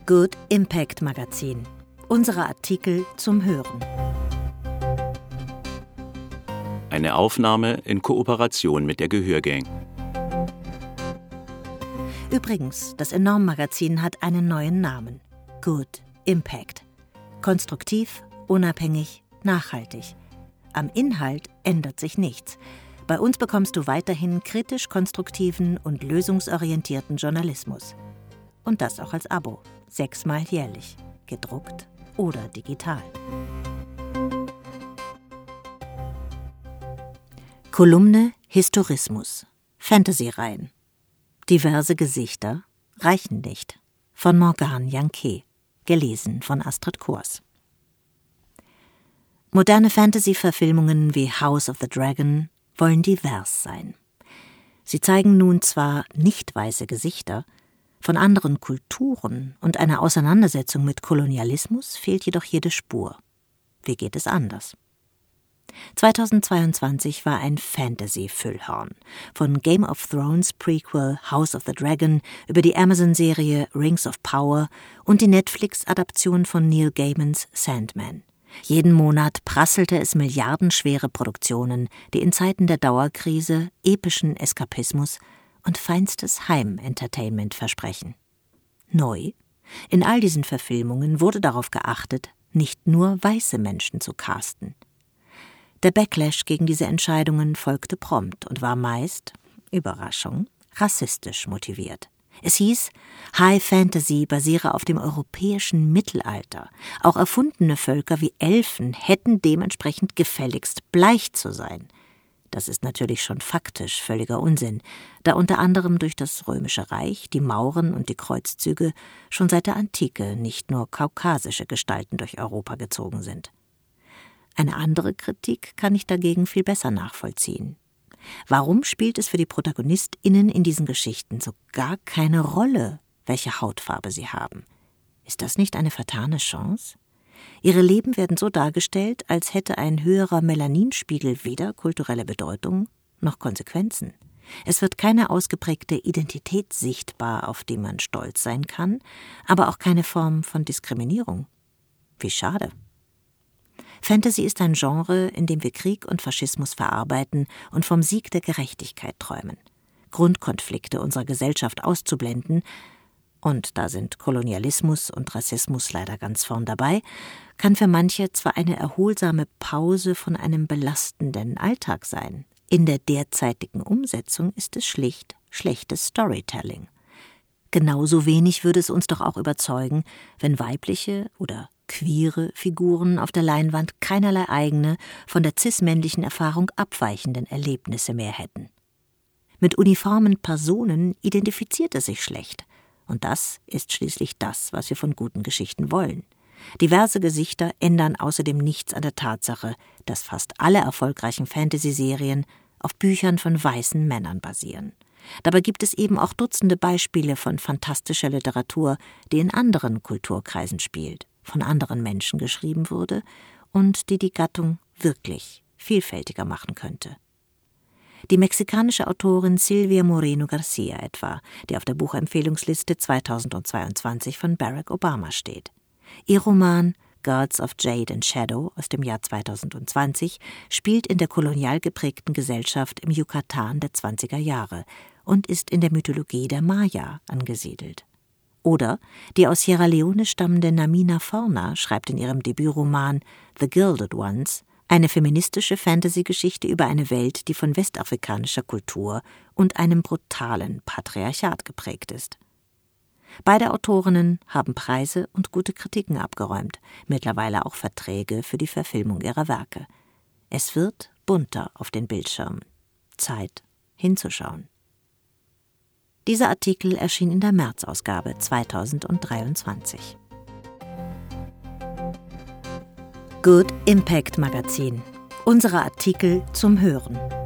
Good Impact Magazin. Unsere Artikel zum Hören. Eine Aufnahme in Kooperation mit der Gehörgang. Übrigens, das Enorm-Magazin hat einen neuen Namen. Good Impact. Konstruktiv, unabhängig, nachhaltig. Am Inhalt ändert sich nichts. Bei uns bekommst du weiterhin kritisch-konstruktiven und lösungsorientierten Journalismus. Und das auch als Abo, 6-mal jährlich, gedruckt oder digital. Kolumne Historismus. Fantasy-Reihen. Diverse Gesichter reichen nicht. Von Morgane Janquet. Gelesen von Astrid Kors. Moderne Fantasy-Verfilmungen wie House of the Dragon wollen divers sein. Sie zeigen nun zwar nicht weiße Gesichter, von anderen Kulturen und einer Auseinandersetzung mit Kolonialismus fehlt jedoch jede Spur. Wie geht es anders? 2022 war ein Fantasy-Füllhorn. Von Game of Thrones Prequel House of the Dragon über die Amazon-Serie Rings of Power und die Netflix-Adaption von Neil Gaimans Sandman. Jeden Monat prasselte es milliardenschwere Produktionen, die in Zeiten der Dauerkrise epischen Eskapismus und feinstes Heim-Entertainment versprechen. Neu: In all diesen Verfilmungen wurde darauf geachtet, nicht nur weiße Menschen zu casten. Der Backlash gegen diese Entscheidungen folgte prompt und war meist, Überraschung, rassistisch motiviert. Es hieß, High Fantasy basiere auf dem europäischen Mittelalter. Auch erfundene Völker wie Elfen hätten dementsprechend gefälligst bleich zu sein. Das ist natürlich schon faktisch völliger Unsinn, da unter anderem durch das Römische Reich, die Mauren und die Kreuzzüge schon seit der Antike nicht nur kaukasische Gestalten durch Europa gezogen sind. Eine andere Kritik kann ich dagegen viel besser nachvollziehen. Warum spielt es für die ProtagonistInnen in diesen Geschichten so gar keine Rolle, welche Hautfarbe sie haben? Ist das nicht eine vertane Chance? Ihre Leben werden so dargestellt, als hätte ein höherer Melaninspiegel weder kulturelle Bedeutung noch Konsequenzen. Es wird keine ausgeprägte Identität sichtbar, auf die man stolz sein kann, aber auch keine Form von Diskriminierung. Wie schade. Fantasy ist ein Genre, in dem wir Krieg und Faschismus verarbeiten und vom Sieg der Gerechtigkeit träumen. Grundkonflikte unserer Gesellschaft auszublenden, und da sind Kolonialismus und Rassismus leider ganz vorn dabei, kann für manche zwar eine erholsame Pause von einem belastenden Alltag sein. In der derzeitigen Umsetzung ist es schlicht schlechtes Storytelling. Genauso wenig würde es uns doch auch überzeugen, wenn weibliche oder queere Figuren auf der Leinwand keinerlei eigene, von der cis-männlichen Erfahrung abweichenden Erlebnisse mehr hätten. Mit uniformen Personen identifiziert es sich schlecht. Und das ist schließlich das, was wir von guten Geschichten wollen. Diverse Gesichter ändern außerdem nichts an der Tatsache, dass fast alle erfolgreichen Fantasy-Serien auf Büchern von weißen Männern basieren. Dabei gibt es eben auch Dutzende Beispiele von fantastischer Literatur, die in anderen Kulturkreisen spielt, von anderen Menschen geschrieben wurde und die die Gattung wirklich vielfältiger machen könnte. Die mexikanische Autorin Silvia Moreno Garcia etwa, die auf der Buchempfehlungsliste 2022 von Barack Obama steht. Ihr Roman Gods of Jade and Shadow aus dem Jahr 2020 spielt in der kolonial geprägten Gesellschaft im Yucatan der 20er Jahre und ist in der Mythologie der Maya angesiedelt. Oder die aus Sierra Leone stammende Namina Forna schreibt in ihrem Debütroman The Gilded Ones eine feministische Fantasy-Geschichte über eine Welt, die von westafrikanischer Kultur und einem brutalen Patriarchat geprägt ist. Beide Autorinnen haben Preise und gute Kritiken abgeräumt, mittlerweile auch Verträge für die Verfilmung ihrer Werke. Es wird bunter auf den Bildschirmen. Zeit, hinzuschauen. Dieser Artikel erschien in der März-Ausgabe 2023. Good Impact Magazin. Unsere Artikel zum Hören.